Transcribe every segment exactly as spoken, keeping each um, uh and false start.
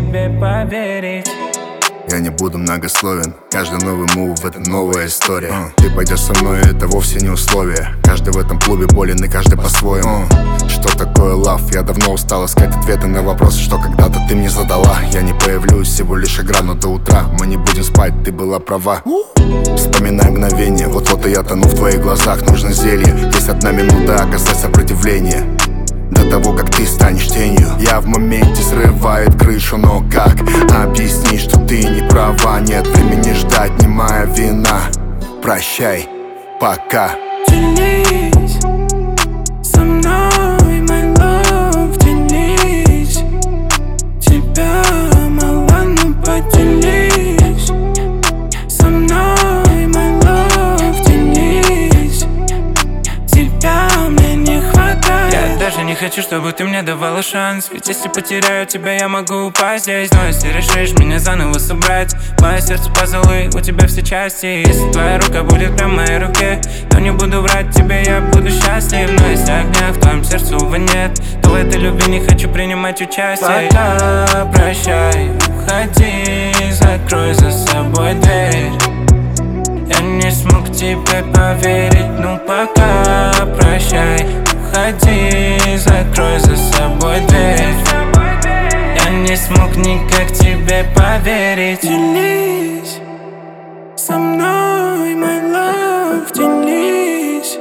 тебе поверить. Я не буду многословен, каждый новый мув — это новая история. uh. Ты пойдешь со мной, это вовсе не условие. Каждый в этом клубе болен и каждый по-своему. uh. Что такое лав? Я давно устал искать ответы на вопросы, что когда-то ты мне задала. Я не появлюсь, всего лишь игра, но до утра мы не будем спать, ты была права. uh. Вспоминай мгновение, вот-вот и я тону в твоих глазах. Нужно зелье, есть одна минута, оказать сопротивление до того, как ты станешь тенью. Я в моменте срывает крышу, но как объяснить, что ты не права? Нет времени ждать, не моя вина. Прощай, пока. Делись со мной, my love, делись. Тебя мало, но поделись со мной, my love, делись. Тебя мне не хватает. Я даже не хочу, чтобы ты мне давала шанс. Ведь если потеряю тебя, я могу упасть здесь. Но если решишь меня заново собрать, мое сердце позолы, у тебя все части. Если твоя рука будет прям в моей руке, то не буду врать тебе, я буду счастлив. Но если огня в твоем сердце, увы, нет, то в этой любви не хочу принимать участие. Пока прощай, уходи, закрой за собой дверь. Я не смог тебе поверить, ну пока прощай, уходи, закрой за собой дверь. Я не смог никак тебе поверить. Делись со мной, my love, делись.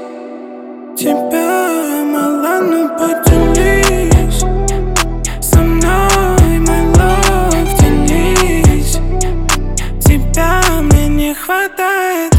Тебя мало, но поделись со мной, my love, делись. Тебя мне не хватает.